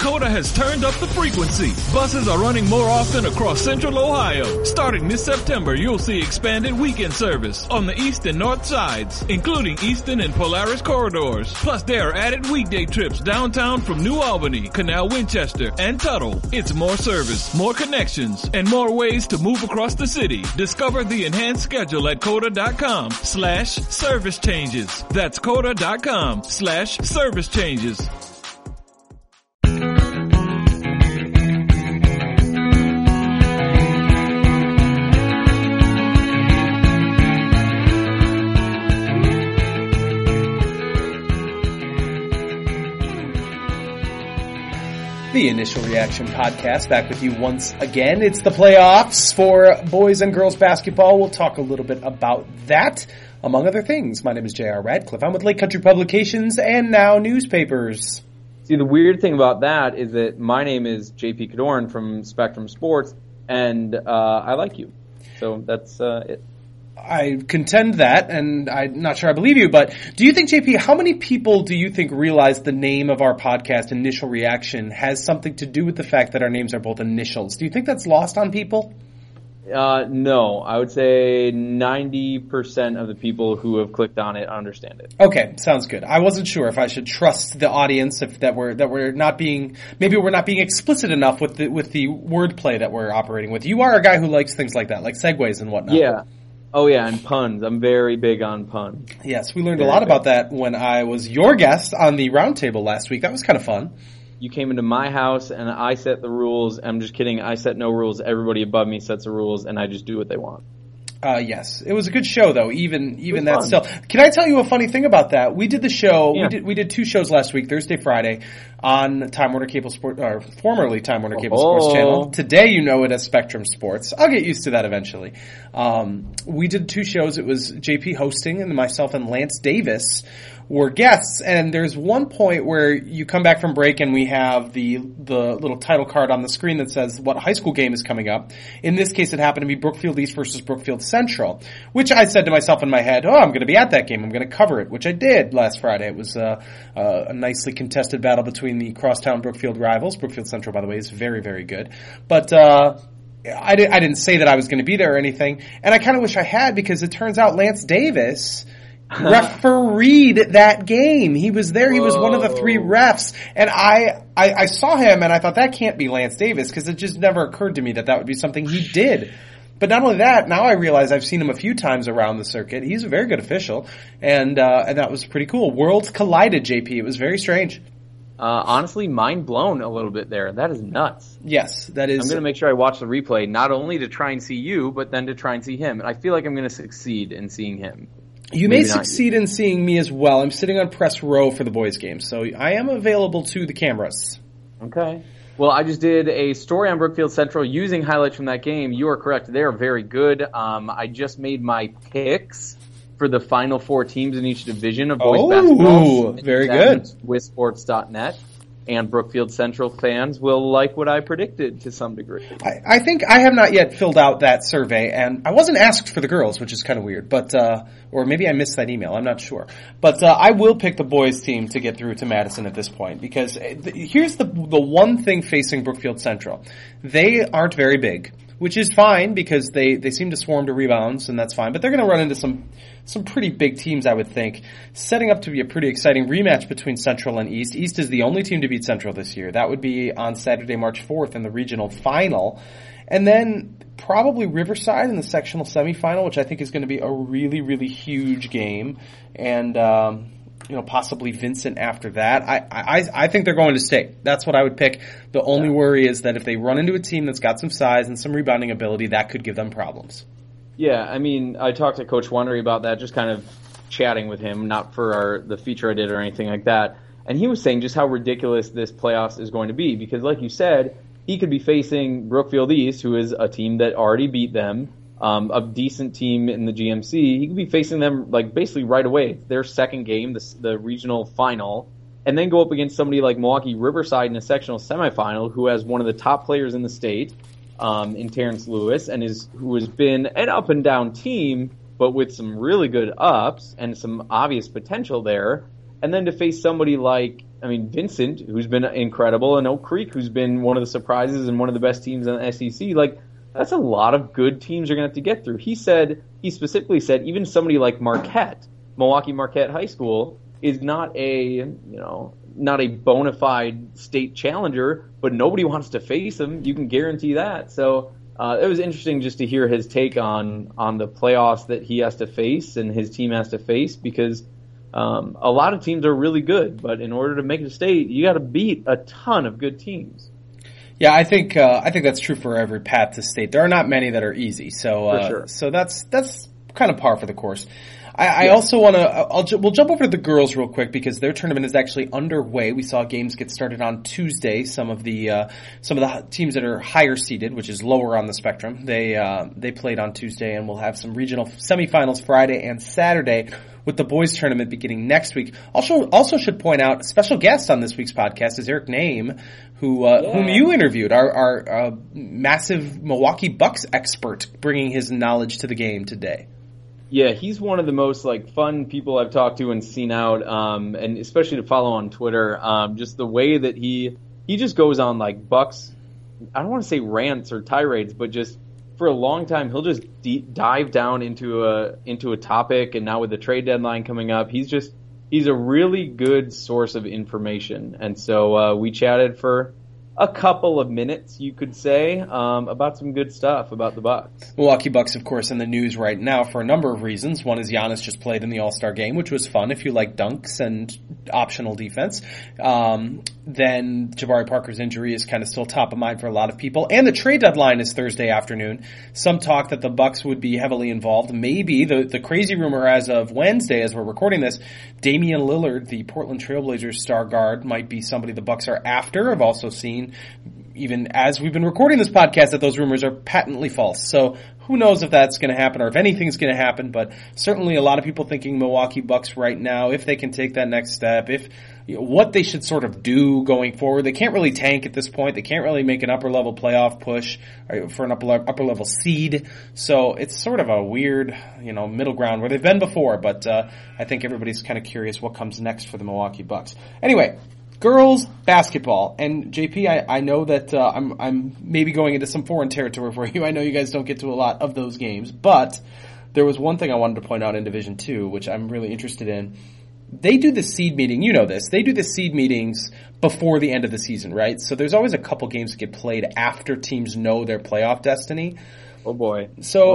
Coda has turned up the frequency. Buses are running more often across central Ohio. Starting this September, you'll see expanded weekend service on the east and north sides, including Easton and Polaris corridors. Plus, there are added weekday trips downtown from New Albany, Canal Winchester, and Tuttle. It's more service, more connections, and more ways to move across the city. Discover the enhanced schedule at Coda.com/service changes. That's Coda.com/service changes. The Initial Reaction Podcast, back with you once again. It's the playoffs for boys and girls basketball. We'll talk a little bit about that, among other things. My name is J.R. Radcliffe. I'm with Lake Country Publications and Now Newspapers. See, the weird thing about that is that my name is J.P. Cadorn from Spectrum Sports, and I like you. So that's it. I contend that, and I'm not sure I believe you, but do you think, JP, how many people do you think realize the name of our podcast, Initial Reaction, has something to do with the fact that our names are both initials? Do you think that's lost on people? No. I would say 90% of the people who have clicked on it understand it. Okay, sounds good. I wasn't sure if I should trust the audience, if that we're not being explicit enough with the wordplay that we're operating with. You are a guy who likes things like that, like segues and whatnot. Yeah. Oh, yeah, and puns. I'm very big on puns. Yes, we learned a lot about that when I was your guest on the roundtable last week. That was kind of fun. You came into my house, and I set the rules. I'm just kidding. I set no rules. Everybody above me sets the rules, and I just do what they want. Yes. It was a good show, though, even that fun. Still. Can I tell you a funny thing about that? We did the show, yeah. we did two shows last week, Thursday, Friday, on Time Warner Cable Sports, or formerly Time Warner Cable Sports Channel. Today you know it as Spectrum Sports. I'll get used to that eventually. We did two shows. It was JP hosting, and myself and Lance Davis were guests, and there's one point where you come back from break and we have the little title card on the screen that says what high school game is coming up. In this case, it happened to be Brookfield East versus Brookfield Central, which I said to myself in my head, I'm going to be at that game. I'm going to cover it, which I did last Friday. It was a nicely contested battle between the crosstown Brookfield rivals. Brookfield Central, by the way, is very, very good. But I didn't say that I was going to be there or anything, and I kind of wish I had, because it turns out Lance Davis refereed that game. He was there. He was one of the three refs. And I saw him and I thought, that can't be Lance Davis, because it just never occurred to me that would be something he did. But not only that, now I realize I've seen him a few times around the circuit. He's a very good official. And that was pretty cool. Worlds collided, JP. It was very strange. Honestly, mind blown a little bit there. That is nuts. Yes, that is. I'm going to make sure I watch the replay, not only to try and see you, but then to try and see him. And I feel like I'm going to succeed in seeing him. You may succeed in seeing me as well. I'm sitting on press row for the boys' game, so I am available to the cameras. Okay. Well, I just did a story on Brookfield Central using highlights from that game. You are correct. They are very good. I just made my picks for the final four teams in each division of boys basketball. Very good. Wissports.net. And Brookfield Central fans will like what I predicted to some degree. I think I have not yet filled out that survey, and I wasn't asked for the girls, which is kind of weird, but or maybe I missed that email. I'm not sure. But I will pick the boys' team to get through to Madison at this point, because here's the one thing facing Brookfield Central. They aren't very big, which is fine because they seem to swarm to rebounds, and that's fine. But they're going to run into some pretty big teams, I would think, setting up to be a pretty exciting rematch between Central and East. East is the only team to beat Central this year. That would be on Saturday, March 4th in the regional final. And then probably Riverside in the sectional semifinal, which I think is going to be a really, really huge game. And, possibly Vincent after that. I think they're going to state. That's what I would pick. The only worry is that if they run into a team that's got some size and some rebounding ability, that could give them problems. Yeah, I mean, I talked to Coach Wondery about that, just kind of chatting with him, not for the feature I did or anything like that. And he was saying just how ridiculous this playoffs is going to be, because like you said, he could be facing Brookfield East, who is a team that already beat them, a decent team in the GMC. He could be facing them like basically right away, their second game, the regional final, and then go up against somebody like Milwaukee Riverside in a sectional semifinal, who has one of the top players in the state, in Terrence Lewis, and who has been an up and down team, but with some really good ups and some obvious potential there. And then to face somebody like Vincent, who's been incredible, and Oak Creek, who's been one of the surprises and one of the best teams in the SEC. Like, that's a lot of good teams you're going to have to get through. He specifically said, even somebody like Marquette, Milwaukee Marquette High School, is not a bona fide state challenger, but nobody wants to face them. You can guarantee that. So it was interesting just to hear his take on the playoffs that he has to face and his team has to face, because a lot of teams are really good, but in order to make it a state, you got to beat a ton of good teams. Yeah, I think that's true for every path to state. There are not many that are easy, so sure. So that's kind of par for the course. I also want to. We'll jump over to the girls real quick because their tournament is actually underway. We saw games get started on Tuesday. Some of the teams that are higher seeded, which is lower on the spectrum, they played on Tuesday, and we'll have some regional semifinals Friday and Saturday, with the boys tournament beginning next week. Also should point out, a special guest on this week's podcast is Eric Name, whom you interviewed, our massive Milwaukee Bucks expert, bringing his knowledge to the game today. Yeah, he's one of the most fun people I've talked to and seen out, and especially to follow on Twitter. Just the way that he just goes on Bucks, I don't want to say rants or tirades, but just for a long time he'll just dive down into a topic. And now with the trade deadline coming up, he's a really good source of information. And so we chatted for a couple of minutes, you could say, about some good stuff about the Bucks. Milwaukee Bucks, of course, in the news right now for a number of reasons. One is Giannis just played in the All-Star game, which was fun if you like dunks and optional defense. Then Jabari Parker's injury is kind of still top of mind for a lot of people. And the trade deadline is Thursday afternoon. Some talk that the Bucks would be heavily involved. Maybe the crazy rumor as of Wednesday, as we're recording this, Damian Lillard, the Portland Trailblazers star guard, might be somebody the Bucks are after. I've also seen, even as we've been recording this podcast, that those rumors are patently false. So who knows if that's going to happen or if anything's going to happen, but certainly a lot of people thinking Milwaukee Bucks right now, if they can take that next step, what they should sort of do going forward. They can't really tank at this point. They can't really make an upper-level playoff push for an upper-level seed. So it's sort of a weird, middle ground where they've been before, but I think everybody's kind of curious what comes next for the Milwaukee Bucks. Anyway, girls basketball. And JP, I know that I'm maybe going into some foreign territory for you. I know you guys don't get to a lot of those games, but there was one thing I wanted to point out in Division II, which I'm really interested in. They do the seed meeting, you know this, they do the seed meetings before the end of the season, right? So there's always a couple games that get played after teams know their playoff destiny. Oh boy.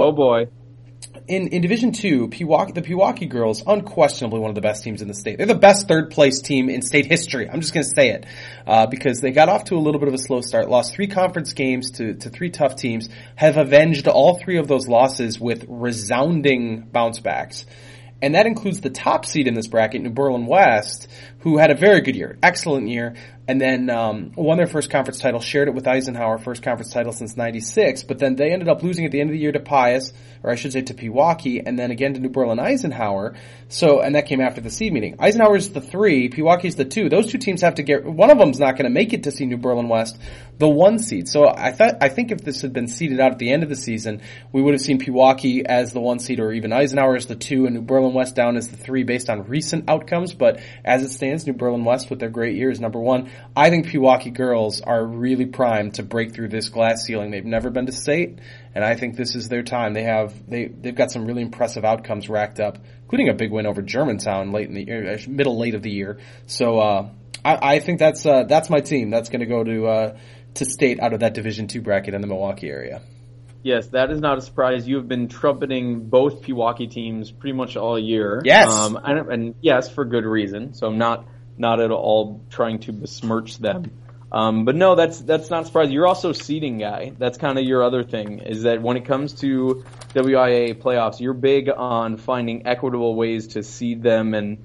In Division II, the Pewaukee girls, unquestionably one of the best teams in the state. They're the best third place team in state history. I'm just going to say it. Because they got off to a little bit of a slow start, lost 3 conference games to 3 tough teams, have avenged all 3 of those losses with resounding bounce backs. And that includes the top seed in this bracket, New Berlin West, who had a very good year, excellent year, and then won their first conference title, shared it with Eisenhower, first conference title since '96, but then they ended up losing at the end of the year to Pius, or I should say to Pewaukee, and then again to New Berlin Eisenhower. So, and that came after the seed meeting. Eisenhower's the 3, Pewaukee's the 2. Those 2 teams have to get, one of them's not going to make it to see New Berlin West, the 1 seed. So I think if this had been seeded out at the end of the season, we would have seen Pewaukee as the 1 seed, or even Eisenhower as the 2, and New Berlin West down as the 3 based on recent outcomes. But as it stands, New Berlin West with their great year is number 1. I think Pewaukee girls are really primed to break through this glass ceiling. They've never been to state, and I think this is their time. They've got some really impressive outcomes racked up, including a big win over Germantown late of the year. So I think that's my team. That's going to go to state out of that Division II bracket in the Milwaukee area. Yes, that is not a surprise. You have been trumpeting both Pewaukee teams pretty much all year. Yes. And yes, for good reason. So I'm not at all trying to besmirch them. But no, that's not surprising. You're also seeding guy. That's kind of your other thing, is that when it comes to WIAA playoffs, you're big on finding equitable ways to seed them, and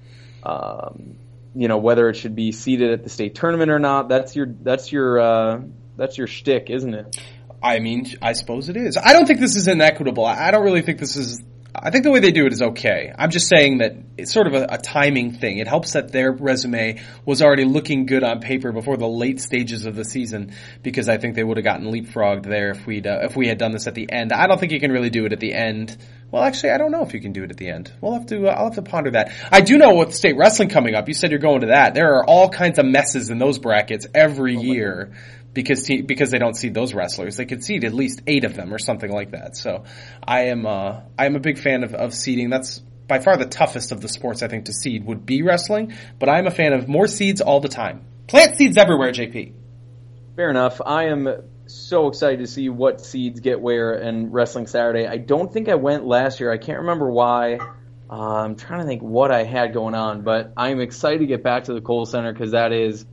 whether it should be seeded at the state tournament or not. That's your shtick, isn't it? I mean, I suppose it is. I don't think this is inequitable. I don't really think this is. I think the way they do it is okay. I'm just saying that it's sort of a timing thing. It helps that their resume was already looking good on paper before the late stages of the season, because I think they would have gotten leapfrogged there if we had done this at the end. I don't think you can really do it at the end Well, actually, I don't know if you can do it at the end. I'll have to ponder that. I do know with state wrestling coming up, you said you're going to that. There are all kinds of messes in those brackets every year because they don't seed those wrestlers. They could seed at least 8 of them or something like that. So I am a big fan of seeding. That's by far the toughest of the sports, I think, to seed would be wrestling. But I'm a fan of more seeds all the time. Plant seeds everywhere, JP. Fair enough. I am so excited to see what seeds get where in Wrestling Saturday. I don't think I went last year. I can't remember why. I'm trying to think what I had going on, but I'm excited to get back to the Kohl Center because that is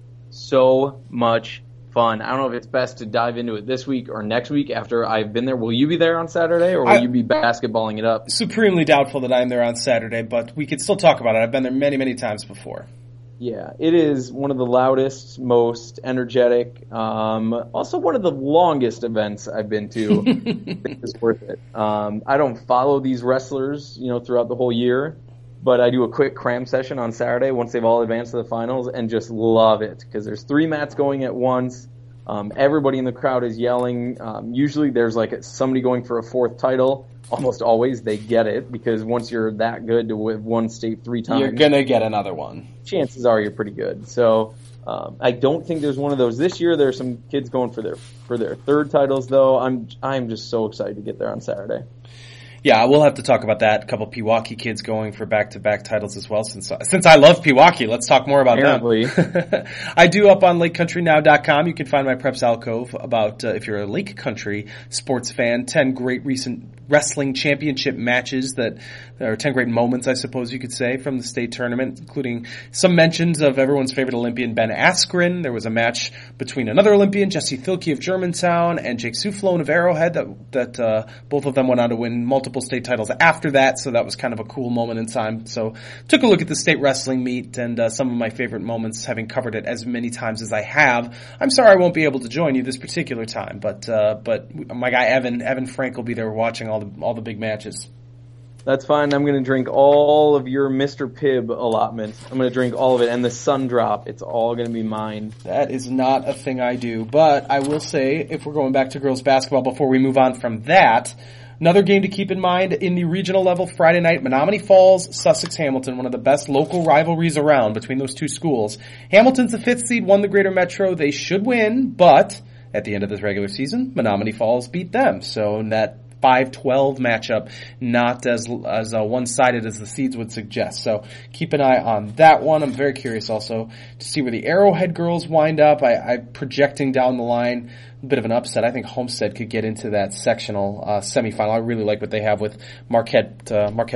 so much fun. I don't know if it's best to dive into it this week or next week after I've been there. Will you be there on Saturday, or will you be basketballing it up? Supremely doubtful that I'm there on Saturday, but we could still talk about it. I've been there many, many times before. Yeah, it is one of the loudest, most energetic, also one of the longest events I've been to. It's worth it. I don't follow these wrestlers, throughout the whole year, but I do a quick cram session on Saturday once they've all advanced to the finals and just love it because there's 3 mats going at once. Everybody in the crowd is yelling. Usually there's somebody going for a 4th title. Almost always they get it because once you're that good to win one state 3 times, you're gonna get another one. Chances are you're pretty good. So I don't think there's one of those this year. There's some kids going for their 3rd titles though. I'm just so excited to get there on Saturday. Yeah, we'll have to talk about that. A couple Pewaukee kids going for back-to-back titles as well. Since I love Pewaukee, let's talk more about them. I do up on LakeCountryNow.com. You can find my Preps alcove about if you're a Lake Country sports fan. 10 great recent wrestling championship matches that are 10 great moments, I suppose you could say, from the state tournament, including some mentions of everyone's favorite Olympian Ben Askren. There was a match between another Olympian, Jesse Thielke of Germantown, and Jake Soufflone of Arrowhead that both of them went on to win multiple state titles after that, so that was kind of a cool moment in time. So took a look at the state wrestling meet and some of my favorite moments, having covered it as many times as I have. I'm sorry I won't be able to join you this particular time, but my guy Evan Frank will be there watching all the big matches. That's fine. I'm going to drink all of your Mr. Pibb allotment. I'm going to drink all of it, and the Sun Drop. It's all going to be mine. That is not a thing I do, but I will say, if we're going back to girls basketball before we move on from that, another game to keep in mind in the regional level Friday night, Menominee Falls, Sussex Hamilton, one of the best local rivalries around between those two schools. Hamilton's the 5th seed, won the Greater Metro. They should win, but at the end of this regular season, Menominee Falls beat them. So in that 5-12 matchup, not as one-sided as the seeds would suggest. So keep an eye on that one. I'm very curious also to see where the Arrowhead girls wind up. I'm projecting down the line a bit of an upset. I think Homestead could get into that sectional semifinal. I really like what they have with Marquette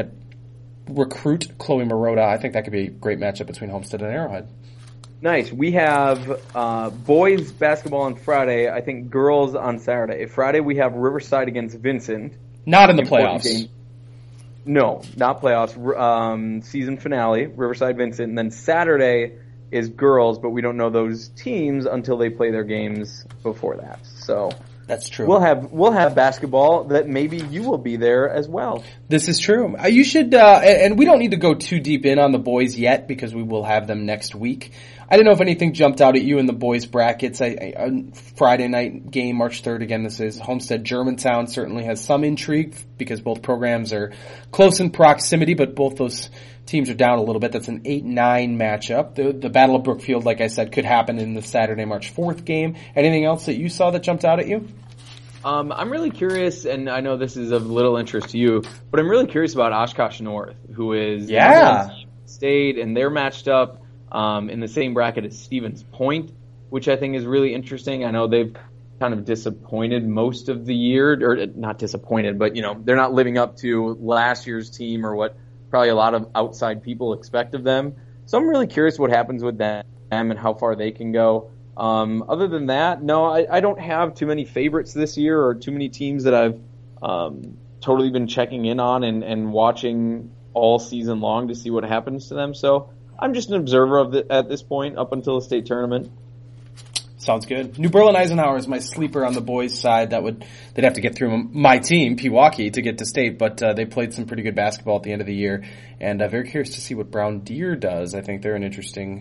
recruit Chloe Marotta. I think that could be a great matchup between Homestead and Arrowhead. Nice. We have boys basketball on Friday. I think girls on Saturday. Friday we have Riverside against Vincent. Not in the playoffs. Game. No, not playoffs. Season finale, Riverside Vincent. And then Saturday is girls, but we don't know those teams until they play their games before that. So that's true. We'll have basketball that maybe you will be there as well. This is true. You should, and we don't need to go too deep in on the boys yet because we will have them next week. I didn't know if anything jumped out at you in the boys brackets. A Friday night game, March 3rd, again, this is Homestead Germantown, certainly has some intrigue because both programs are close in proximity, but both those teams are down a little bit. That's an 8-9 matchup. The Battle of Brookfield, like I said, could happen in the Saturday, March 4th game. Anything else that you saw that jumped out at you? I'm really curious, and I know this is of little interest to you, but I'm really curious about Oshkosh North, who is state, and they're matched up in the same bracket as Stevens Point, which I think is really interesting. I know they've kind of disappointed most of the year, or not disappointed, but they're not living up to last year's team or what probably a lot of outside people expect of them. So I'm really curious what happens with them and how far they can go. Other than that, no, I don't have too many favorites this year or too many teams that I've totally been checking in on and watching all season long to see what happens to them. So I'm just an observer of it at this point up until the state tournament. Sounds good. New Berlin Eisenhower is my sleeper on the boys' side. They'd have to get through my team, Pewaukee, to get to state, but they played some pretty good basketball at the end of the year, and very curious to see what Brown Deer does. I think they're an interesting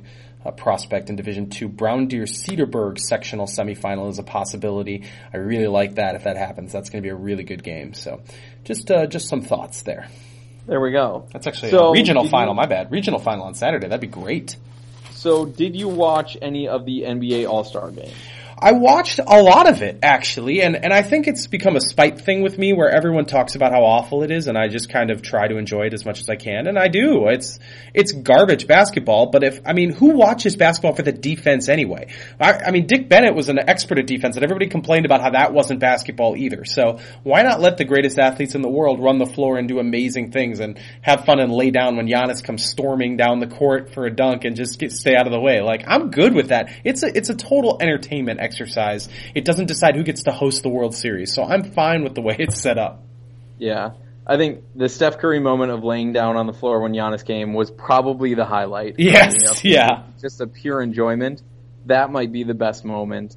prospect in Division II. Brown Deer Cedarburg sectional semifinal is a possibility. I really like that if that happens. That's going to be a really good game. So just some thoughts there. There we go. That's actually a regional final. My bad. Regional final on Saturday. That'd be great. So did you watch any of the NBA All-Star game? I watched a lot of it, actually, and I think it's become a spite thing with me where everyone talks about how awful it is, and I just kind of try to enjoy it as much as I can, and I do. It's garbage basketball, but who watches basketball for the defense anyway? Dick Bennett was an expert at defense, and everybody complained about how that wasn't basketball either, so why not let the greatest athletes in the world run the floor and do amazing things and have fun and lay down when Giannis comes storming down the court for a dunk and just stay out of the way? Like, I'm good with that. It's a total entertainment exercise. It doesn't decide who gets to host the World Series, so I'm fine with the way it's set up. Yeah. I think the Steph Curry moment of laying down on the floor when Giannis came was probably the highlight. Yes, yeah. Just a pure enjoyment. That might be the best moment.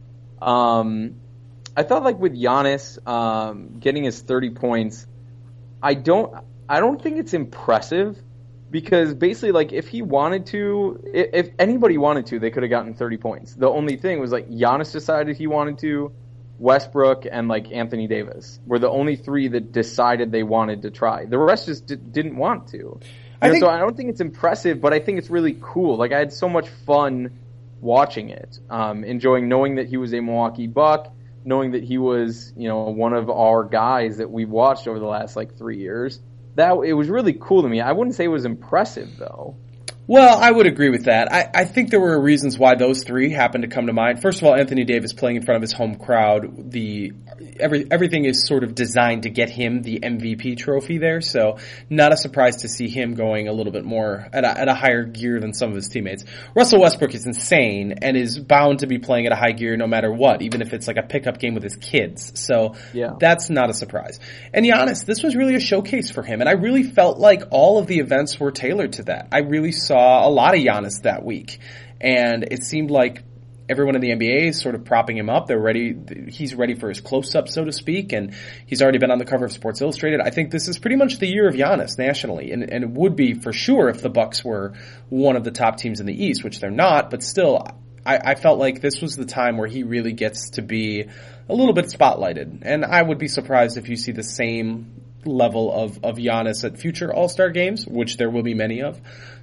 I thought like with Giannis getting his 30 points, I don't think it's impressive. Because basically, like, if he wanted to, if anybody wanted to, they could have gotten 30 points. The only thing was, like, Giannis decided he wanted to, Westbrook and, like, Anthony Davis were the only three that decided they wanted to try. The rest just didn't want to. So I don't think it's impressive, but I think it's really cool. Like, I had so much fun watching it, enjoying knowing that he was a Milwaukee Buck, knowing that he was, one of our guys that we've watched over the last, 3 years. It was really cool to me. I wouldn't say it was impressive, though. Well, I would agree with that. I think there were reasons why those three happened to come to mind. First of all, Anthony Davis playing in front of his home crowd. Everything is sort of designed to get him the MVP trophy there, so not a surprise to see him going a little bit more at a higher gear than some of his teammates. Russell Westbrook is insane and is bound to be playing at a high gear no matter what, even if it's like a pickup game with his kids. So That's not a surprise. And Giannis, this was really a showcase for him, and I really felt like all of the events were tailored to that. I really saw a lot of Giannis that week, and it seemed like everyone in the NBA is sort of propping him up. They're ready. He's ready for his close-up, so to speak, and he's already been on the cover of Sports Illustrated. I think this is pretty much the year of Giannis nationally, and it would be for sure if the Bucks were one of the top teams in the East, which they're not, but still, I felt like this was the time where he really gets to be a little bit spotlighted, and I would be surprised if you see the same level of Giannis at future All-Star games, which there will be many of.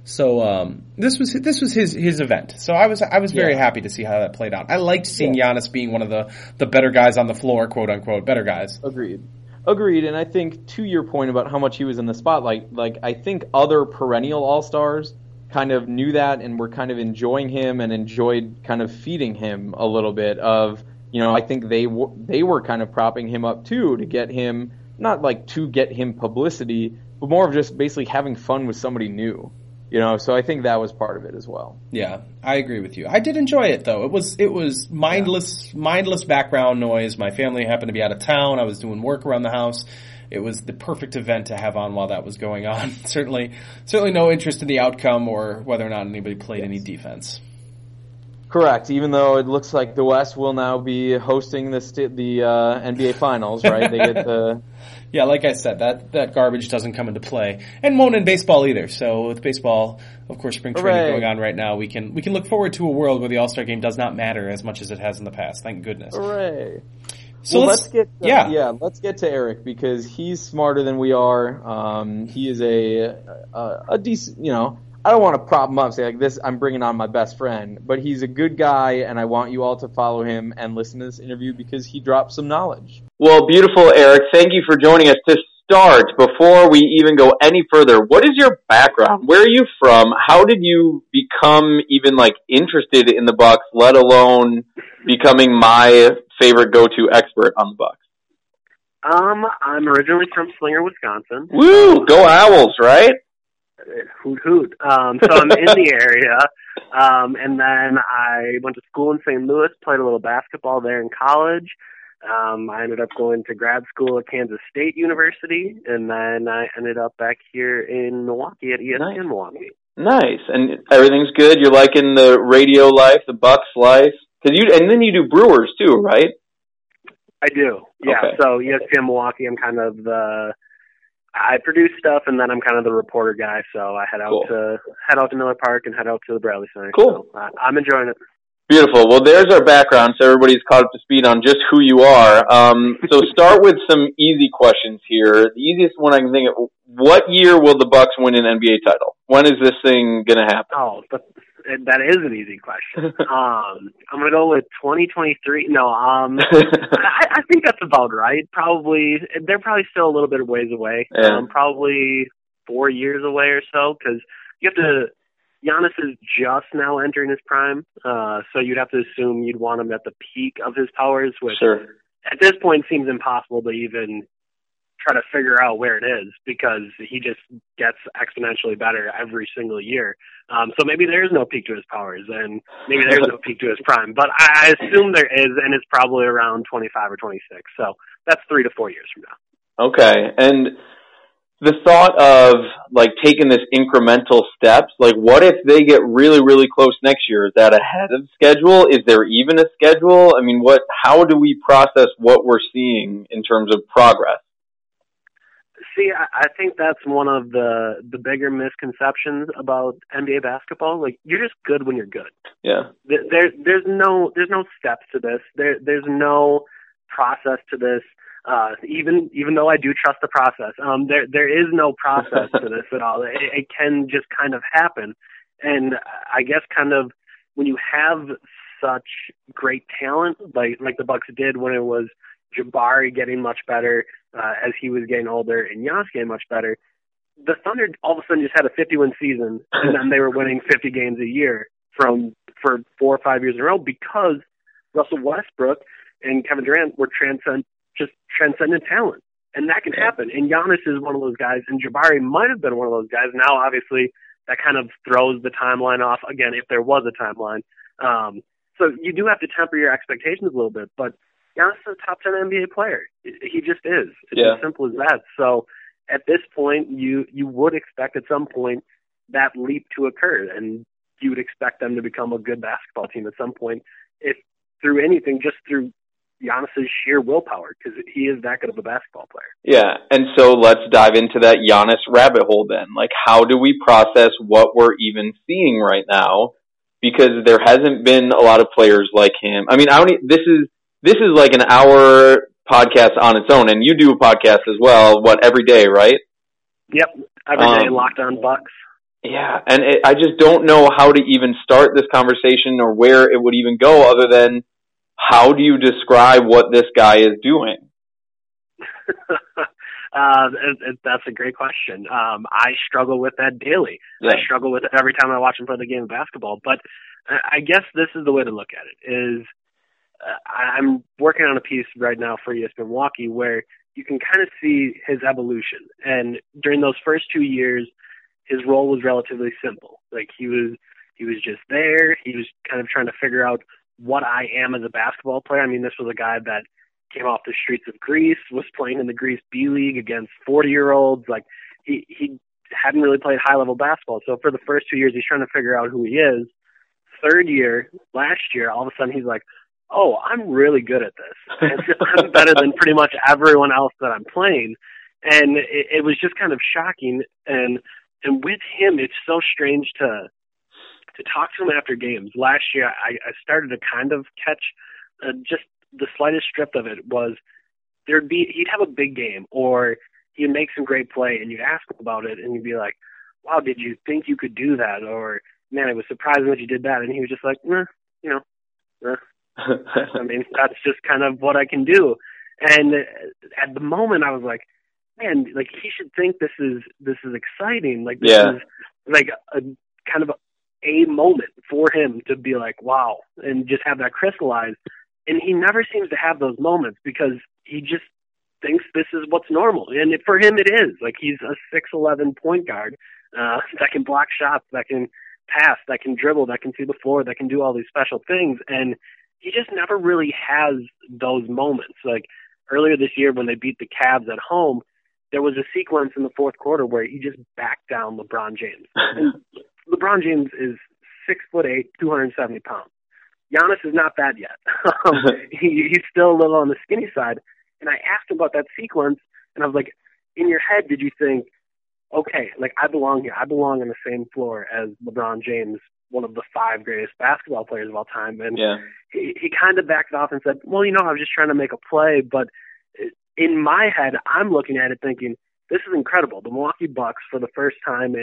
So this was his event. So I was very happy to see how that played out. I liked seeing Giannis being one of the better guys on the floor, quote unquote, better guys. Agreed. And I think to your point about how much he was in the spotlight, like I think other perennial All-Stars kind of knew that and were kind of enjoying him and enjoyed kind of feeding him a little bit of, I think they were kind of propping him up too to get him, not like to get him publicity, but more of just basically having fun with somebody new. So I think that was part of it as well. Yeah, I agree with you. I did enjoy it though. It was mindless background noise. My family happened to be out of town. I was doing work around the house. It was the perfect event to have on while that was going on. Certainly no interest in the outcome or whether or not anybody played any defense. Correct. Even though it looks like the West will now be hosting the NBA Finals, right? They get the. Yeah, like I said, that garbage doesn't come into play, and won't in baseball either. So with baseball, of course, spring training going on right now, we can look forward to a world where the All-Star game does not matter as much as it has in the past. Thank goodness. Hooray! So let's get to Eric because he's smarter than we are. He is a decent, I don't want to prop him up and say like this, I'm bringing on my best friend, but he's a good guy, and I want you all to follow him and listen to this interview because he dropped some knowledge. Well, beautiful, Eric. Thank you for joining us. To start, before we even go any further, what is your background? Where are you from? How did you become even interested in the Bucks, let alone becoming my favorite go-to expert on the Bucks? I'm originally from Slinger, Wisconsin. Woo! Go Owls, right? Hoot hoot. So I'm in the area, and then I went to school in St. Louis, played a little basketball there in college. I ended up going to grad school at Kansas State University, and then I ended up back here in Milwaukee at ESPN Milwaukee. Nice. And everything's good? You're liking the radio life, the Bucks life? And then you do Brewers too, right? I do, yeah. Okay. So ESPN Milwaukee, I'm kind of the I produce stuff, and then I'm kind of the reporter guy. So I head out to Miller Park and head out to the Bradley Center. Cool. So, I'm enjoying it. Beautiful. Well, there's our background, so everybody's caught up to speed on just who you are. So start with some easy questions here. The easiest one I can think of: what year will the Bucks win an NBA title? When is this thing going to happen? Oh, that is an easy question. I'm going to go with 2023. No, I think that's about right. Probably, they're probably still a little bit of ways away. Yeah. Probably 4 years away or so, because you have to. Giannis is just now entering his prime, so you'd have to assume you'd want him at the peak of his powers, which at this point seems impossible to even try to figure out where it is, because he just gets exponentially better every single year. So maybe there is no peak to his powers, and maybe there's no peak to his prime, but I assume there is, and it's probably around 25 or 26. So that's 3 to 4 years from now. Okay, and the thought of like taking this incremental steps, like what if they get really, really close next year? Is that ahead of schedule? Is there even a schedule? I mean, how do we process what we're seeing in terms of progress? See, I think that's one of the bigger misconceptions about NBA basketball. Like, you're just good when you're good. Yeah. There's no steps to this. There's no process to this. Even though I do trust the process, there is no process to this at all. It can just kind of happen. And I guess kind of when you have such great talent, like the Bucks did when it was Jabari getting much better as he was getting older and Giannis getting much better, the Thunder all of a sudden just had a 50-win season, and then they were winning 50 games a year for 4 or 5 years in a row, because Russell Westbrook and Kevin Durant were transcendent talent. And that can happen. And Giannis is one of those guys, and Jabari might have been one of those guys. Now, obviously, that kind of throws the timeline off, again, if there was a timeline. So you do have to temper your expectations a little bit, but Giannis is a top 10 NBA player. He just is. It's as simple as that. So at this point, you would expect at some point that leap to occur, and you would expect them to become a good basketball team at some point, if through anything, just through Giannis's sheer willpower, because he is that good of a basketball player. Yeah, and so let's dive into that Giannis rabbit hole then. Like, how do we process what we're even seeing right now? Because there hasn't been a lot of players like him. I mean, this is like an hour podcast on its own, and you do a podcast as well, every day, right? Yep, every day, Locked On Bucks. Yeah, and I just don't know how to even start this conversation or where it would even go, other than how do you describe what this guy is doing? That's a great question. I struggle with that daily. Yeah. I struggle with it every time I watch him play the game of basketball. But I guess this is the way to look at it, is I'm working on a piece right now for ESPN Milwaukee where you can kind of see his evolution. And during those first 2 years, his role was relatively simple. Like, he was just there. He was kind of trying to figure out what I am as a basketball player. I mean, this was a guy that came off the streets of Greece, was playing in the Greece B League against 40-year-olds. Like, he hadn't really played high-level basketball. So for the first 2 years, he's trying to figure out who he is. Third year, last year, all of a sudden he's like, oh, I'm really good at this. I'm better than pretty much everyone else that I'm playing. And it was just kind of shocking. And with him, it's so strange to talk to him after games. Last year, I started to kind of catch just the slightest strip of it. Was he'd have a big game, or he'd make some great play, and you'd ask him about it, and you'd be like, wow, did you think you could do that? Or, man, it was surprising that you did that. And he was just like, I mean, that's just kind of what I can do. And at the moment, I was like, man, like, he should think this is exciting. Like, this is like a kind of a moment for him to be like, wow, and just have that crystallize. And he never seems to have those moments, because he just thinks this is what's normal. And for him, it is. Like, he's a 6'11" point guard that can block shots, that can pass, that can dribble, that can see the floor, that can do all these special things. And he just never really has those moments. Like, earlier this year when they beat the Cavs at home, there was a sequence in the fourth quarter where he just backed down LeBron James. And LeBron James is 6'8", 270 pounds. Giannis is not that yet. He's still a little on the skinny side. And I asked him about that sequence, and I was like, in your head did you think, okay, like I belong here. I belong on the same floor as LeBron James, one of the 5 greatest basketball players of all time. And he kind of backed off and said, well, I was just trying to make a play. But in my head, I'm looking at it thinking, this is incredible. The Milwaukee Bucks, for the first time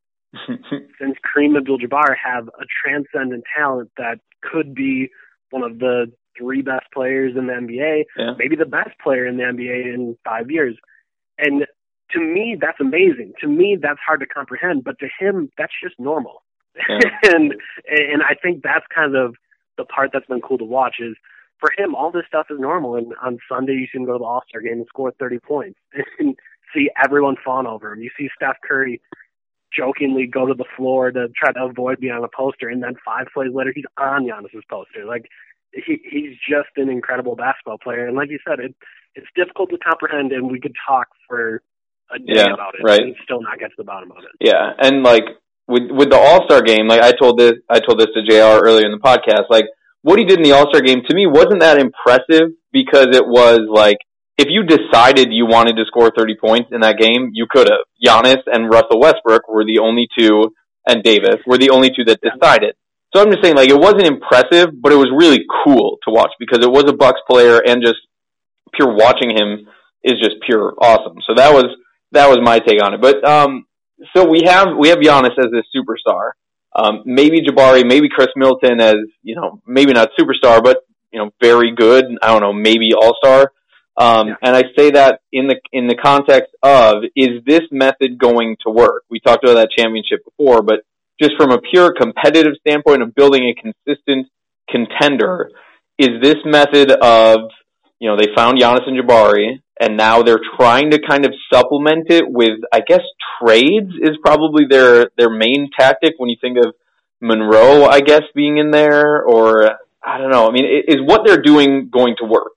since Kareem Abdul-Jabbar, have a transcendent talent that could be one of the 3 best players in the NBA, maybe the best player in the NBA in 5 years. And to me, that's amazing. To me, that's hard to comprehend. But to him, that's just normal. and I think that's kind of the part that's been cool to watch is for him, all this stuff is normal. And on Sunday, you see him go to the All-Star game and score 30 points and see everyone fawn over him. You see Steph Curry jokingly go to the floor to try to avoid being on a poster, and then 5 plays later, he's on Giannis's poster. Like, he's just an incredible basketball player. And like you said, it's difficult to comprehend, and we could talk for a day about it and still not get to the bottom of it. Yeah, and like with the All-Star game, like I told this to JR earlier in the podcast, like what he did in the All-Star game to me wasn't that impressive because it was like if you decided you wanted to score 30 points in that game, you could have. Giannis and Russell Westbrook were the only 2, and Davis were the only 2 that decided. So I'm just saying, like, it wasn't impressive, but it was really cool to watch because it was a Bucks player, and just pure watching him is just pure awesome. So that was my take on it. But so we have Giannis as this superstar. Maybe Jabari, maybe Chris Middleton as, maybe not superstar, but very good. I don't know, maybe all-star. And I say that in the context of, is this method going to work? We talked about that championship before, but just from a pure competitive standpoint of building a consistent contender, is this method of, they found Giannis and Jabari, and now they're trying to kind of supplement it with, I guess, trades is probably their main tactic when you think of Monroe, I guess, being in there, or I don't know. I mean, is what they're doing going to work?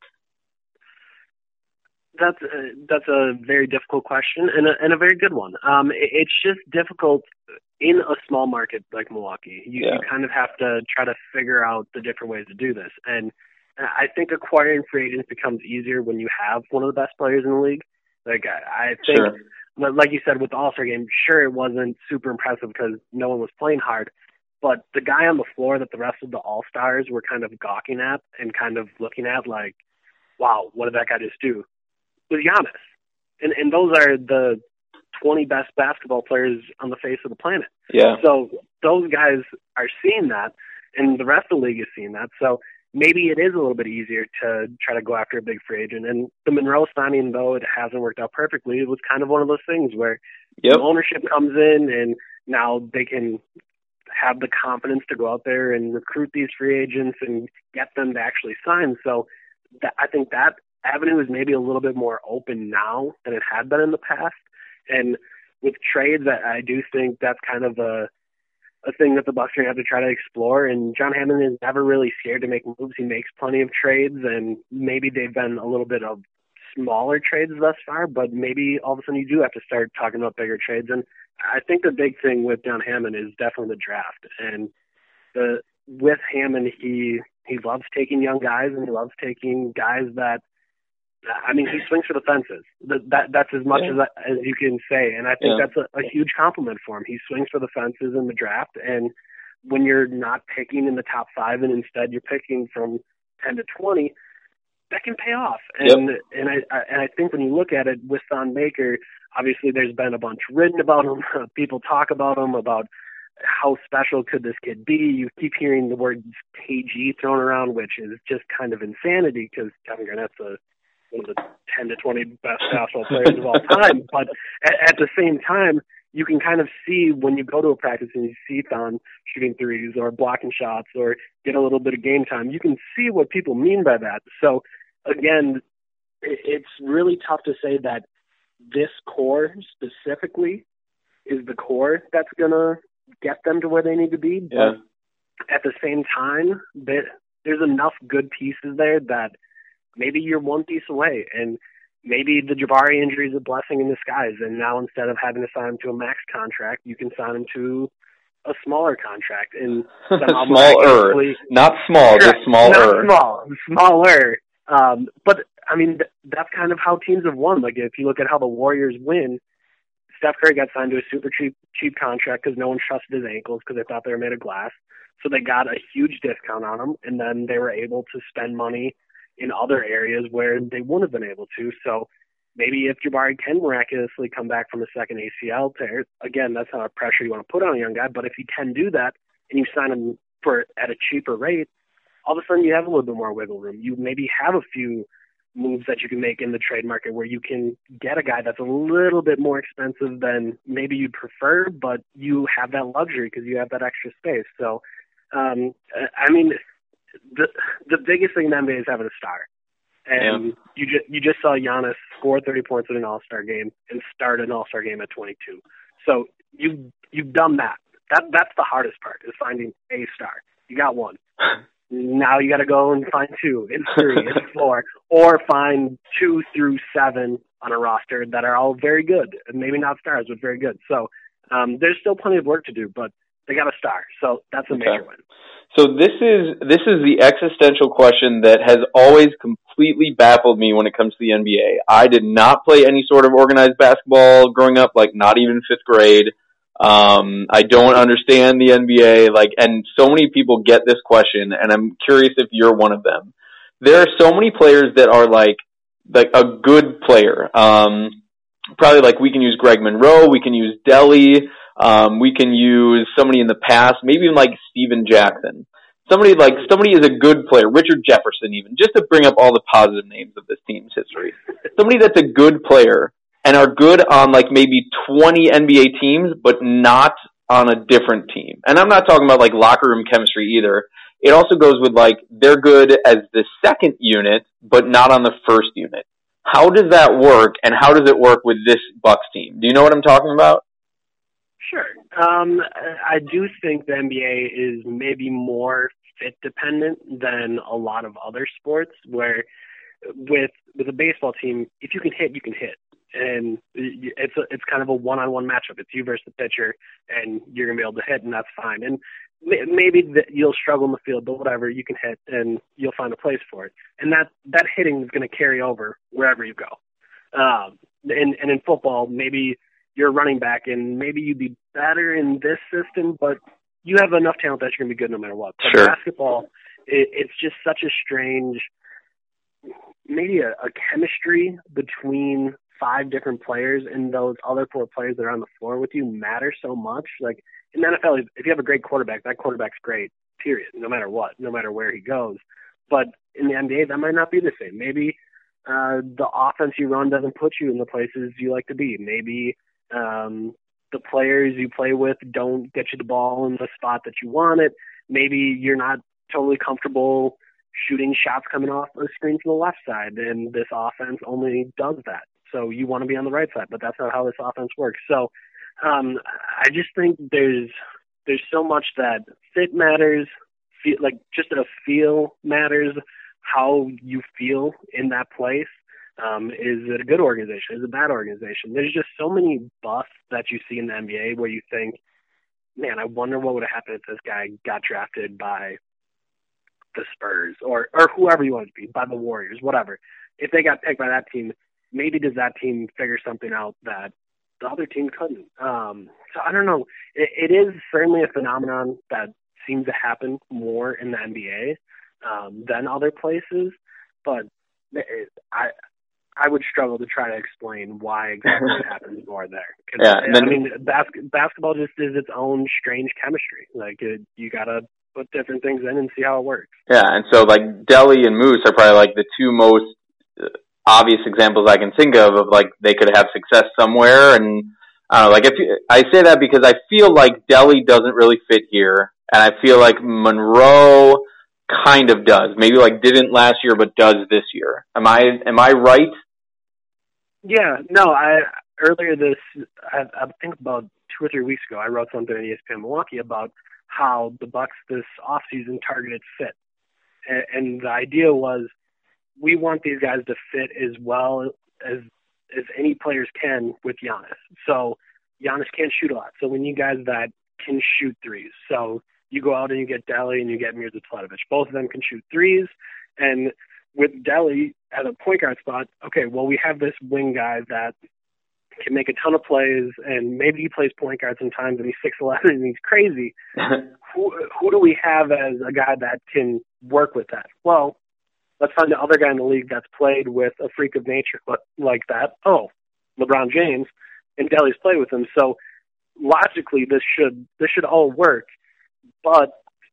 That's a very difficult question and a very good one. It's just difficult in a small market like Milwaukee. You kind of have to try to figure out the different ways to do this. And I think acquiring free agents becomes easier when you have one of the best players in the league. Like I think, like you said with the All-Star game, sure it wasn't super impressive because no one was playing hard, but the guy on the floor that the rest of the All-Stars were kind of gawking at and kind of looking at like, wow, what did that guy just do? Was Giannis. And those are the 20 best basketball players on the face of the planet. Yeah. So those guys are seeing that, and the rest of the league is seeing that. So maybe it is a little bit easier to try to go after a big free agent. And the Monroe signing, though it hasn't worked out perfectly, it was kind of one of those things where the ownership comes in, and now they can have the confidence to go out there and recruit these free agents and get them to actually sign. So I think that avenue is maybe a little bit more open now than it had been in the past. And with trades, I do think that's kind of a thing that the Bucks are going to have to try to explore. And John Hammond is never really scared to make moves. He makes plenty of trades, and maybe they've been a little bit of smaller trades thus far, but maybe all of a sudden you do have to start talking about bigger trades. And I think the big thing with John Hammond is definitely the draft. And with Hammond, he loves taking young guys, and he loves taking guys that, I mean, he swings for the fences. That's as much as you can say, and I think that's a huge compliment for him. He swings for the fences in the draft, and when you're not picking in the top 5 and instead you're picking from 10 to 20, that can pay off. And I think when you look at it with Thon Maker, obviously there's been a bunch written about him. People talk about him, about how special could this kid be. You keep hearing the word KG thrown around, which is just kind of insanity because Kevin Garnett's one of the 10 to 20 best basketball players of all time. But at the same time, you can kind of see when you go to a practice and you see Thon shooting threes or blocking shots or get a little bit of game time, you can see what people mean by that. So, again, it's really tough to say that this core specifically is the core that's going to get them to where they need to be. But at the same time, there's enough good pieces there that maybe you're one piece away, and maybe the Jabari injury is a blessing in disguise, and now instead of having to sign him to a max contract, you can sign him to a smaller contract. And smaller, not small, just smaller. Not small, smaller. But I mean, that's kind of how teams have won. Like, if you look at how the Warriors win, Steph Curry got signed to a super cheap contract because no one trusted his ankles because they thought they were made of glass. So they got a huge discount on him, and then they were able to spend money in other areas where they wouldn't have been able to. So maybe if Jabari can miraculously come back from a second ACL tear, again, that's not a pressure you want to put on a young guy, but if he can do that and you sign him at a cheaper rate, all of a sudden you have a little bit more wiggle room. You maybe have a few moves that you can make in the trade market where you can get a guy that's a little bit more expensive than maybe you'd prefer, but you have that luxury because you have that extra space. So, I mean, the biggest thing in the NBA is having a star. And you just saw Giannis score 30 points in an All-Star game and start an All-Star game at 22. So you've done that. That's the hardest part, is finding a star. You got one. Now you got to go and find 2 and 3 and 4, or find 2 through 7 on a roster that are all very good, and maybe not stars, but very good. So there's still plenty of work to do, but they got a star, so that's a major win. So this is the existential question that has always completely baffled me when it comes to the NBA. I did not play any sort of organized basketball growing up, like not even 5th grade. I don't understand the NBA, and so many people get this question, and I'm curious if you're one of them. There are so many players that are like a good player. Probably we can use Greg Monroe, we can use Delly, we can use somebody in the past, maybe even Steven Jackson. Somebody is a good player, Richard Jefferson even, just to bring up all the positive names of this team's history. Somebody that's a good player and are good on maybe 20 NBA teams, but not on a different team. And I'm not talking about locker room chemistry either. It also goes with they're good as the second unit, but not on the first unit. How does that work, and how does it work with this Bucks team? Do you know what I'm talking about? Sure. I do think the NBA is maybe more fit dependent than a lot of other sports, where with a baseball team, if you can hit, you can hit. And it's kind of a one-on-one matchup. It's you versus the pitcher, and you're going to be able to hit, and that's fine. And maybe you'll struggle in the field, but whatever, you can hit, and you'll find a place for it. And that hitting is going to carry over wherever you go. And in football, maybe you're a running back, and maybe you'd be better in this system, but you have enough talent that you're going to be good no matter what. But sure. Basketball, it's just such a strange, maybe a chemistry between 5 different players, and those other 4 players that are on the floor with you matter so much. In the NFL, if you have a great quarterback, that quarterback's great, period, no matter what, no matter where he goes. But in the NBA, that might not be the same. Maybe the offense you run doesn't put you in the places you like to be. Maybe the players you play with don't get you the ball in the spot that you want it. Maybe you're not totally comfortable shooting shots coming off a screen from the left side, and this offense only does that. So you want to be on the right side, but that's not how this offense works. So I just think there's so much that fit matters, just a feel matters, how you feel in that place. Is it a good organization? Is it a bad organization? There's just so many busts that you see in the NBA where you think, man, I wonder what would have happened if this guy got drafted by the Spurs or whoever you want it to be, by the Warriors, whatever. If they got picked by that team, maybe does that team figure something out that the other team couldn't? So I don't know. It is certainly a phenomenon that seems to happen more in the NBA than other places, but I would struggle to try to explain why exactly it happens more there. Yeah, basketball just is its own strange chemistry. You got to put different things in and see how it works. Yeah, and so Delly and Moose are probably the 2 most obvious examples I can think of they could have success somewhere. And I don't know, I say that because I feel like Delly doesn't really fit here, and I feel like Monroe kind of does. Maybe didn't last year, but does this year. Am I right? Yeah, no, I think about 2 or 3 weeks ago, I wrote something in ESPN Milwaukee about how the Bucks this offseason targeted fit. And the idea was, we want these guys to fit as well as any players can with Giannis. So Giannis can't shoot a lot. So we need guys that can shoot threes. So you go out and you get Delly and you get Mirza Teletovic. Both of them can shoot threes, and with Delly at a point guard spot, okay, well, we have this wing guy that can make a ton of plays, and maybe he plays point guard sometimes, and he's 6'11", and he's crazy. Who do we have as a guy that can work with that? Well, let's find the other guy in the league that's played with a freak of nature like that. Oh, LeBron James, and Delly's played with him. So logically, this should all work. But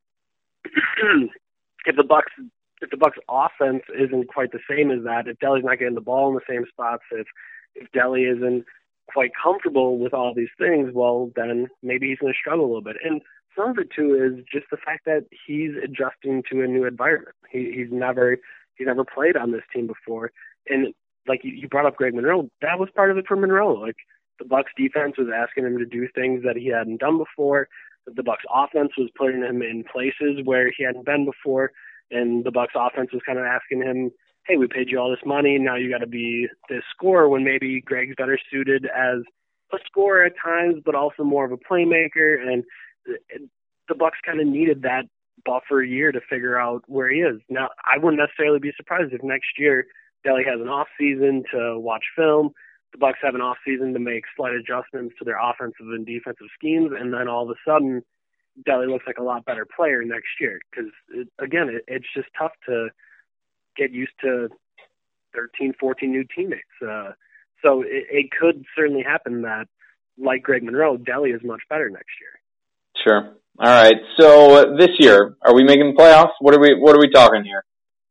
if the Bucks offense isn't quite the same as that, if Delly's not getting the ball in the same spots, if Delly isn't quite comfortable with all these things, well, then maybe he's going to struggle a little bit. And some of it too is just the fact that he's adjusting to a new environment. He's never played on this team before, and like you brought up Greg Monroe, that was part of it for Monroe. Like the Bucks defense was asking him to do things that he hadn't done before. The Bucks offense was putting him in places where he hadn't been before, and the Bucks offense was kind of asking him, hey, we paid you all this money, now you got to be this scorer, when maybe Greg's better suited as a scorer at times, but also more of a playmaker. And the Bucks kind of needed that buffer year to figure out where he is. Now, I wouldn't necessarily be surprised if next year Delly has an off season to watch film, the Bucks have an off season to make slight adjustments to their offensive and defensive schemes, and then all of a sudden Delly looks like a lot better player next year. Because it's just tough to get used to 13, 14 new teammates. So it could certainly happen that, like Greg Monroe, Delly is much better next year. Sure. All right. So this year, are we making the playoffs? What are we talking here?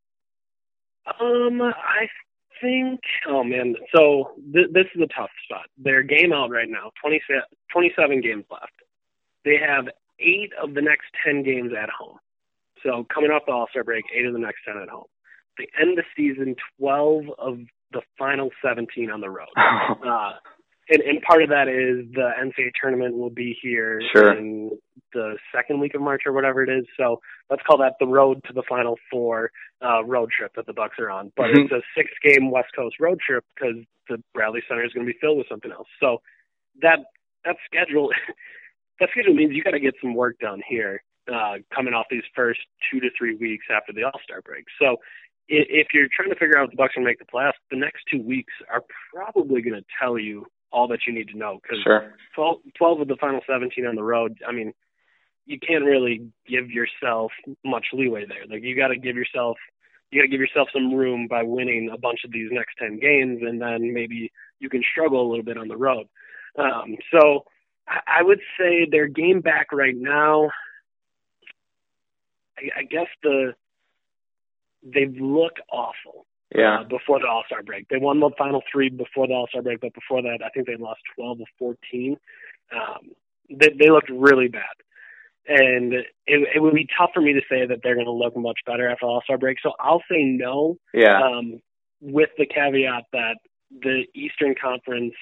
I think. Oh man. So this is a tough spot. They're game out right now. 27 games left. They have 8 of the next 10 games at home. So coming off the All-Star break, 8 of the next 10 at home. They end the season 12 of the final 17 on the road. And part of that is the NCAA tournament will be here in the second week of March or whatever it is. So let's call that the road to the Final Four road trip that the Bucks are on. But it's a 6-game West Coast road trip because the Bradley Center is going to be filled with something else. So that schedule means you got to get some work done here coming off these first 2 to 3 weeks after the All-Star break. So if you're trying to figure out if the Bucks are going to make the playoffs, the next 2 weeks are probably going to tell you all that you need to know, because 12 of the final 17 on the road, I mean, you can't really give yourself much leeway there. Like you got to give yourself some room by winning a bunch of these next 10 games, and then maybe you can struggle a little bit on the road. So I would say their game back right now, I guess they've looked awful. Before the All-Star break. They won the final 3 before the All-Star break, but before that, I think they lost 12 of 14. They looked really bad. And it would be tough for me to say that they're going to look much better after the All-Star break. So I'll say no, with the caveat that the Eastern Conference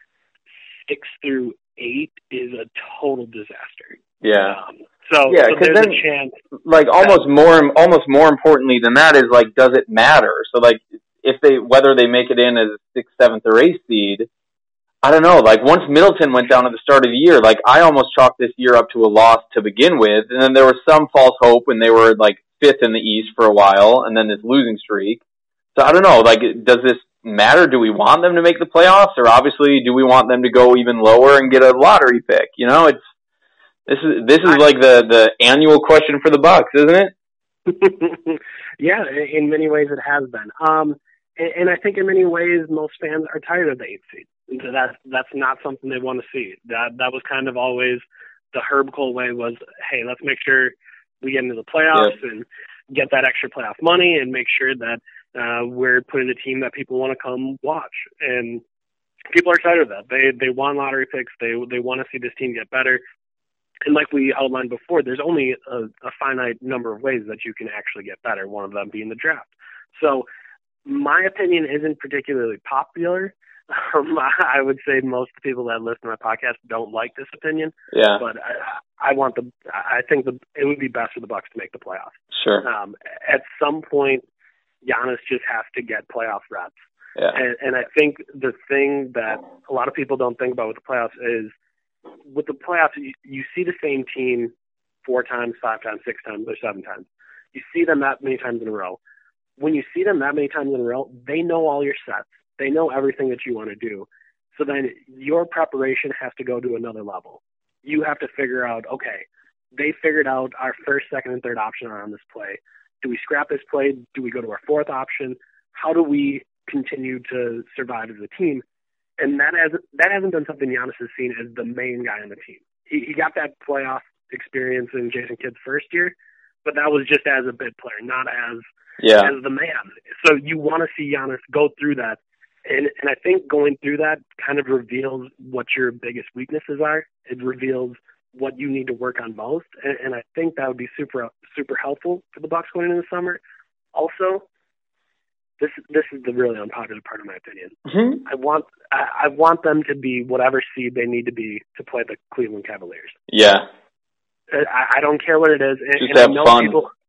6 through 8 is a total disaster. So there's a chance. Like almost more importantly than that is like, does it matter? So like, whether they make it in as a 6th, 7th, or 8th seed, I don't know. Like once Middleton went down at the start of the year, like I almost chalked this year up to a loss to begin with, and then there was some false hope when they were like 5th in the East for a while, and then this losing streak. So I don't know. Like, does this matter? Do we want them to make the playoffs, or obviously do we want them to go even lower and get a lottery pick? You know, This is like the annual question for the Bucks, isn't it? Yeah, in many ways it has been. And I think in many ways most fans are tired of the 8th seed. That's not something they want to see. That was kind of always the Herb Cole way was, hey, let's make sure we get into the playoffs and get that extra playoff money and make sure that we're putting a team that people want to come watch. And people are tired of that. They want lottery picks. They want to see this team get better. And like we outlined before, there's only a finite number of ways that you can actually get better, one of them being the draft. So my opinion isn't particularly popular. I would say most of the people that listen to my podcast don't like this opinion. Yeah. But I think it would be best for the Bucks to make the playoffs. Sure. At some point, Giannis just has to get playoff reps. Yeah. And I think the thing that a lot of people don't think about with the playoffs is, with the playoffs, you see the same team 4 times, 5 times, 6 times, or 7 times. You see them that many times in a row. when you see them that many times in a row, they know all your sets. They know everything that you want to do. So then your preparation has to go to another level. You have to figure out, okay, they figured out our first, second, and third option on this play. Do we scrap this play? Do we go to our fourth option? How do we continue to survive as a team? And that hasn't been something Giannis has seen as the main guy on the team. He got that playoff experience in Jason Kidd's first year, but that was just as a bid player, not as the man. So you want to see Giannis go through that. And I think going through that kind of reveals what your biggest weaknesses are. It reveals what you need to work on most. And I think that would be super, super helpful for the Bucks going into the summer. Also, this is the really unpopular part of my opinion. Mm-hmm. I want them to be whatever seed they need to be to play the Cleveland Cavaliers. Yeah. I don't care what it is. Just have fun.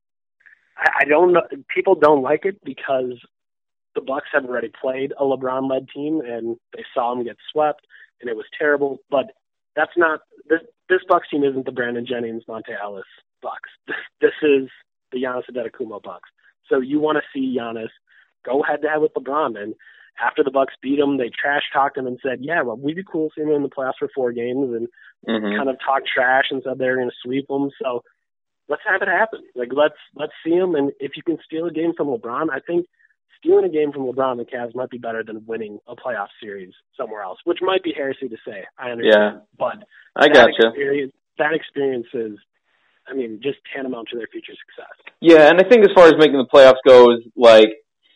I don't know. People don't like it because the Bucks have already played a LeBron-led team, and they saw him get swept, and it was terrible. But that's not this Bucks team isn't the Brandon Jennings, Monte Ellis Bucks. This is the Giannis Antetokounmpo Bucks. So you want to see Giannis go head-to-head with LeBron. And after the Bucks beat him, they trash-talked him and said, yeah, well, we'd be cool seeing him in the playoffs for 4 games, and kind of talked trash and said they were going to sweep him. So let's have it happen. Like, let's see him. And if you can steal a game from LeBron, I think stealing a game from LeBron, the Cavs might be better than winning a playoff series somewhere else, which might be heresy to say. I understand. Yeah. But I gotcha. That experience is, I mean, just tantamount to their future success. Yeah, and I think as far as making the playoffs goes, like,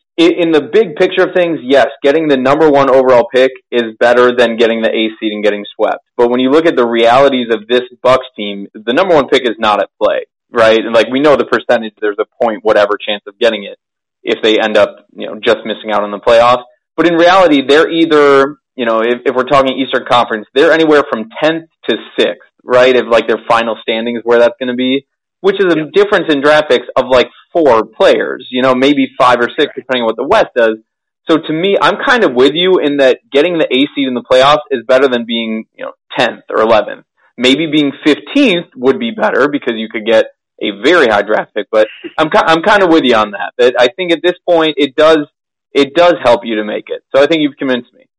in the big picture of things, yes, getting the number 1 overall pick is better than getting the A seed and getting swept. But when you look at the realities of this Bucks team, the number 1 pick is not at play, right? And like, we know the percentage, there's a point whatever chance of getting it if they end up, just missing out on the playoffs. But in reality, they're either, if we're talking Eastern Conference, they're anywhere from 10th to 6th, right? If like their final standing is where that's going to be, which is a difference in draft picks of like 4 players, maybe 5 or 6, depending on what the West does. So to me, I'm kind of with you in that getting the A seed in the playoffs is better than being, 10th or 11th. Maybe being 15th would be better because you could get a very high draft pick, but I'm kind of with you on that. That I think at this point it does help you to make it. So I think you've convinced me.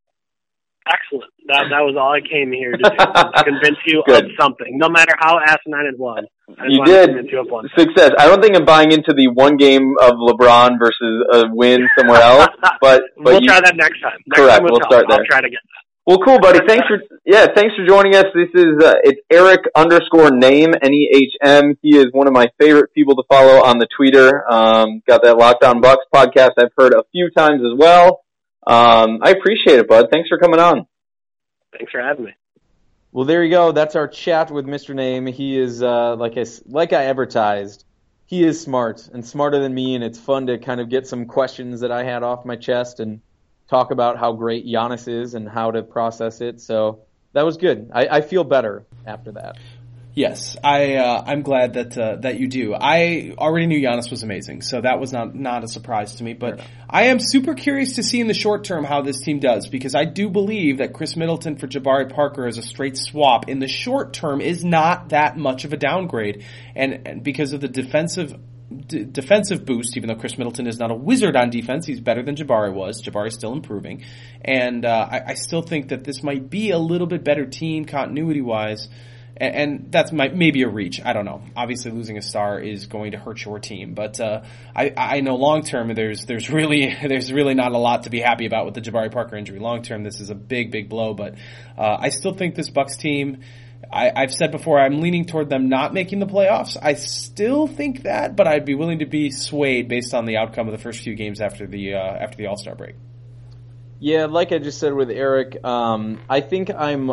Excellent. That was all I came here to do, to convince you of something, no matter how asinine it was. You did. Success. I don't think I'm buying into the 1 game of LeBron versus a win somewhere else, but we'll try that next time. Correct. We'll start there. I'll try to get that. Well, cool, buddy. Thanks for joining us. This is it's Eric_name NEHM. He is one of my favorite people to follow on the Twitter. Got that Locked On Bucks podcast I've heard a few times as well. I appreciate it, bud. Thanks for coming on. Thanks for having me. Well, there you go. That's our chat with Mr. Name. He is like I advertised. He is smart and smarter than me, and it's fun to kind of get some questions that I had off my chest and talk about how great Giannis is and how to process it. So that was good. I feel better after that. Yes, I'm glad that you do. I already knew Giannis was amazing, so that was not a surprise to me. But I am super curious to see in the short term how this team does, because I do believe that Chris Middleton for Jabari Parker as a straight swap in the short term is not that much of a downgrade, and because of the defensive boost, even though Chris Middleton is not a wizard on defense, he's better than Jabari was. Jabari's still improving, and I still think that this might be a little bit better team continuity wise. And that's maybe a reach. I don't know. Obviously, losing a star is going to hurt your team, but I know long term there's really not a lot to be happy about with the Jabari Parker injury. Long term, this is a big blow, but I still think this Bucks team. I've said before, I'm leaning toward them not making the playoffs. I still think that, but I'd be willing to be swayed based on the outcome of the first few games after the All-Star break. Yeah, like I just said with Eric, I think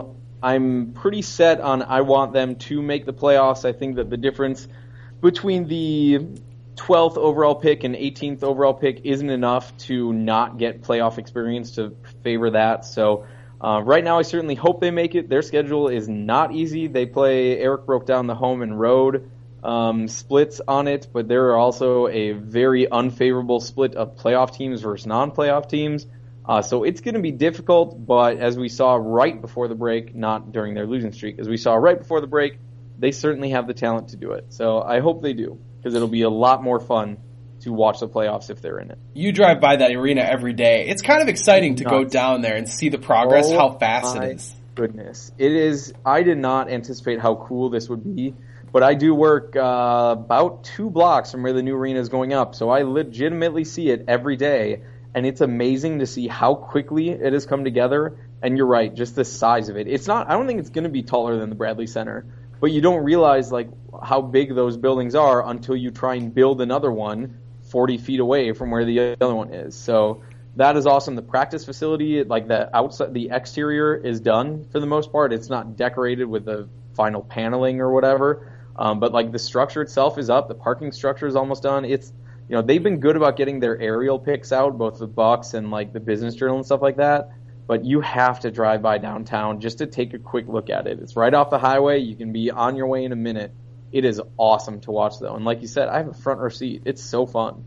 I'm pretty set on I want them to make the playoffs. I think that the difference between the 12th overall pick and 18th overall pick isn't enough to not get playoff experience to favor that. So right now I certainly hope they make it. Their schedule is not easy. They play, Eric broke down the home and road splits on it, but there are also a very unfavorable split of playoff teams versus non-playoff teams. So it's going to be difficult, but as we saw right before the break, not during their losing streak, as we saw right before the break, they certainly have the talent to do it. So I hope they do, because it'll be a lot more fun to watch the playoffs if they're in it. You drive by that arena every day. It's kind of exciting to go down there and see the progress, how fast it is. Goodness. It is. I did not anticipate how cool this would be, but I do work about 2 blocks from where the new arena is going up, so I legitimately see it every day, and it's amazing to see how quickly it has come together. And you're right, just the size of it. It's not. I don't think it's going to be taller than the Bradley Center, but you don't realize like how big those buildings are until you try and build another one 40 feet away from where the other one is. So that is awesome. The practice facility, like the exterior is done for the most part. It's not decorated with the final paneling or whatever, but like the structure itself is up. The parking structure is almost done. It's, you know, they've been good about getting their aerial pics out, both the Bucks and like the Business Journal and stuff like that. But you have to drive by downtown just to take a quick look at it. It's right off the highway. You can be on your way in a minute. It is awesome to watch, though. And like you said, I have a front row seat. It's so fun.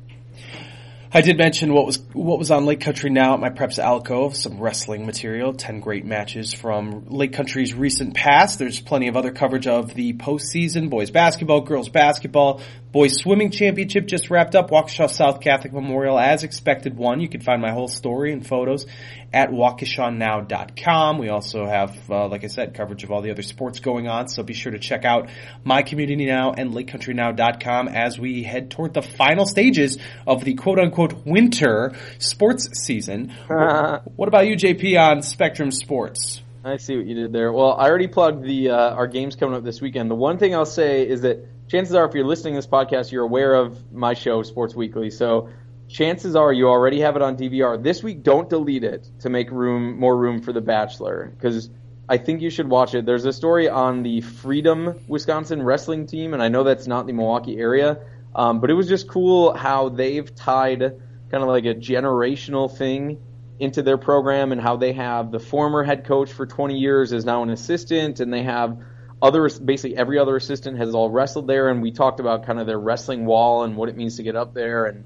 I did mention what was on Lake Country Now at my Preps Alcove, some wrestling material, 10 great matches from Lake Country's recent past. There's plenty of other coverage of the postseason, boys basketball, girls basketball, boys swimming championship just wrapped up. Waukesha South Catholic Memorial, as expected, won. You can find my whole story and photos at WaukeshaNow.com. We also have, like I said, coverage of all the other sports going on, so be sure to check out My Community Now and LakeCountryNow.com as we head toward the final stages of the quote-unquote winter sports season. What about you, JP, on Spectrum Sports? I see what you did there. Well, I already plugged the our games coming up this weekend. The one thing I'll say is that chances are if you're listening to this podcast, you're aware of my show, Sports Weekly, so chances are you already have it on DVR. This week, don't delete it to make more room for The Bachelor, because I think you should watch it. There's a story on the Freedom, Wisconsin wrestling team, and I know that's not the Milwaukee area, but it was just cool how they've tied kind of like a generational thing into their program, and how they have the former head coach for 20 years is now an assistant, and they have basically every other assistant has all wrestled there, and we talked about kind of their wrestling wall and what it means to get up there, and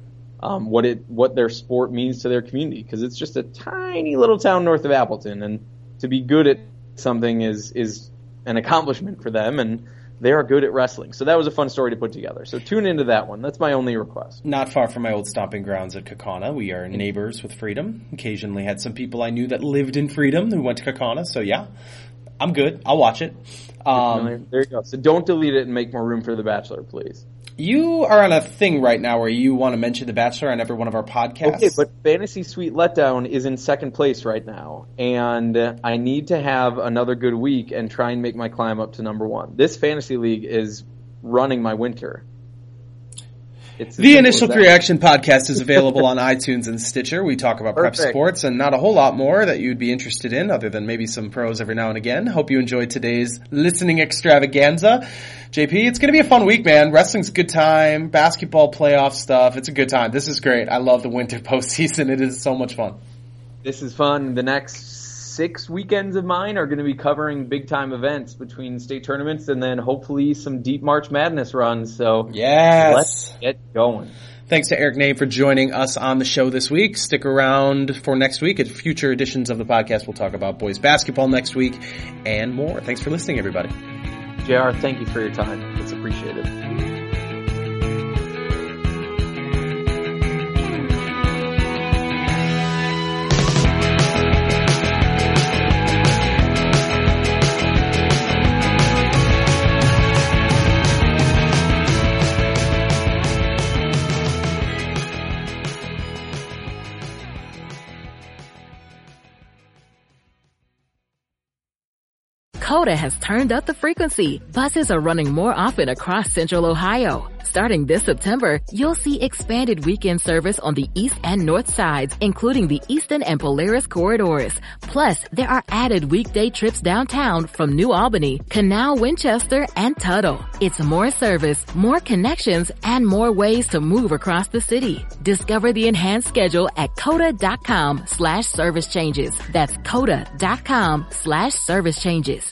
what their sport means to their community, because it's just a tiny little town north of Appleton, and to be good at something is an accomplishment for them, and they are good at wrestling. So that was a fun story to put together. So tune into that one. That's my only request. Not far from my old stomping grounds at Kaukauna. We are neighbors with Freedom. Occasionally had some people I knew that lived in Freedom who went to Kaukauna. So yeah, I'm good. I'll watch it. There you go. So don't delete it and make more room for The Bachelor, please. You are on a thing right now where you want to mention The Bachelor on every one of our podcasts. Okay, but Fantasy Suite Letdown is in second place right now, and I need to have another good week and try and make my climb up to number 1. This fantasy league is running my winter. The Initial Reaction podcast is available on iTunes and Stitcher. We talk about prep sports and not a whole lot more that you'd be interested in, other than maybe some pros every now and again. Hope you enjoyed today's listening extravaganza. JP, it's going to be a fun week, man. Wrestling's a good time. Basketball playoff stuff. It's a good time. This is great. I love the winter postseason. It is so much fun. This is fun. The next 6 weekends of mine are going to be covering big-time events between state tournaments and then hopefully some deep March Madness runs. So yes, let's get going. Thanks to Eric Nave for joining us on the show this week. Stick around for next week. At future editions of the podcast, we'll talk about boys basketball next week and more. Thanks for listening, everybody. JR, thank you for your time. It's appreciated. COTA has turned up the frequency. Buses are running more often across Central Ohio. Starting this September, you'll see expanded weekend service on the east and north sides, including the Easton and Polaris corridors. Plus, there are added weekday trips downtown from New Albany, Canal, Winchester, and Tuttle. It's more service, more connections, and more ways to move across the city. Discover the enhanced schedule at COTA.com/service changes. That's COTA.com/service changes.